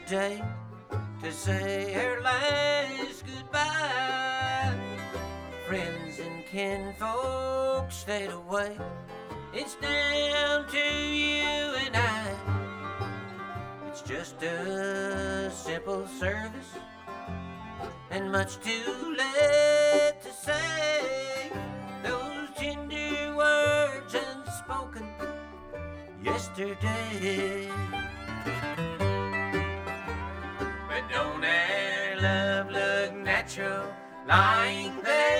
day to say her last goodbye. Friends and kinfolk stayed away. It's down to you and I. It's just a simple service and much too late to say those tender words unspoken yesterday. But don't our love look natural lying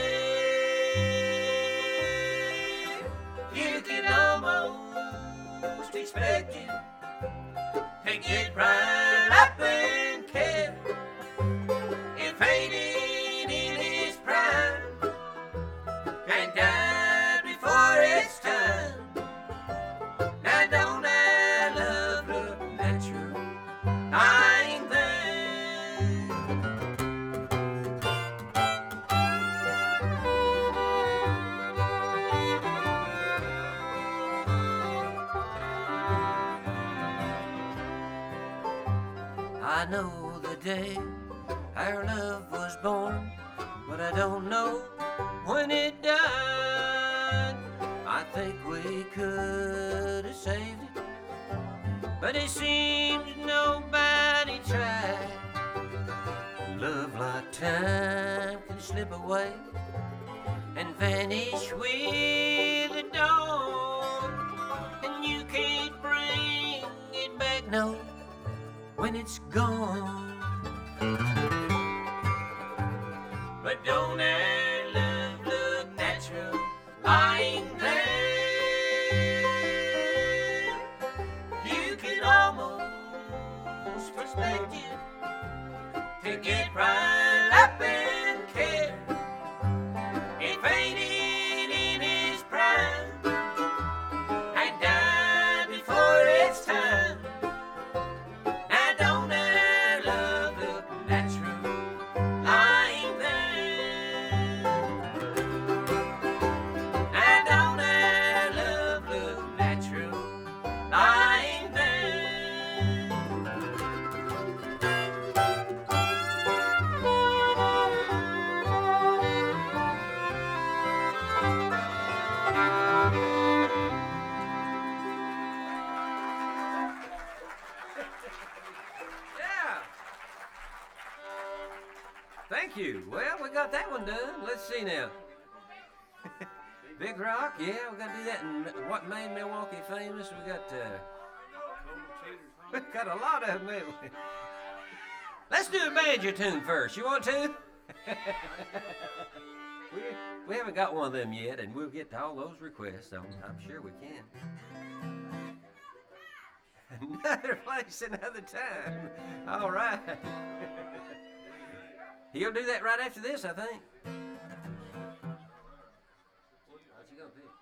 there? You can almost expect it to get right up and care. If fading in his prime and died before its time. Now don't our love look natural lying there? I know the day our love was born, but I don't know when it died. I think we could have saved it, but it seems nobody tried. Love like time can slip away and vanish with the dawn, and you can't bring it back, no, when it's gone. But don't our love look natural lying there? You can almost expect it to get right up and care. It faded in his prime and died before its time. Now don't our love look natural lying there? Now don't our love look natural lying there? Yeah. Thank you. Well, we got that one done. Let's see now. Big Rock, yeah, we got to do that. And what made Milwaukee famous? We got a lot of them, haven't we? Let's do a banjo tune first. You want to? we haven't got one of them yet, and we'll get to all those requests. I'm sure we can. Another place, another time. All right. He'll do that right after this, I think. What you gonna pick?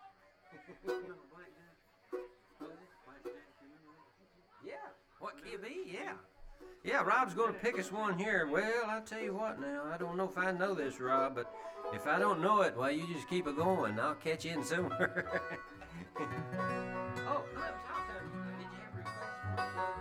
Yeah. What key B? Yeah. Yeah, Rob's gonna pick us one here. Well, I'll tell you what now. I don't know if I know this, Rob, but if I don't know it, well, you just keep it going. I'll catch you in somewhere. Oh, no, it's our turn. Did you have a request?